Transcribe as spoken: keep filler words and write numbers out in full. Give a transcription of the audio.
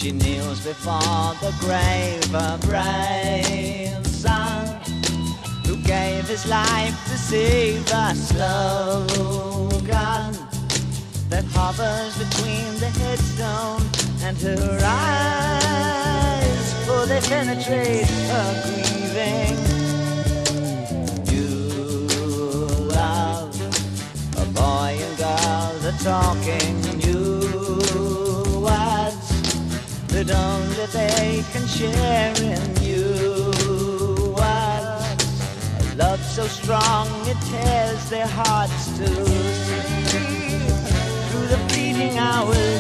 She kneels before the grave, a brave son who gave his life to save a slogan that hovers between the headstone and her eyes, for they penetrate her grieving. You love a boy and girl, the talking new words that only they can share in you. Words, a love so strong it tears their hearts to sleep through the fleeting hours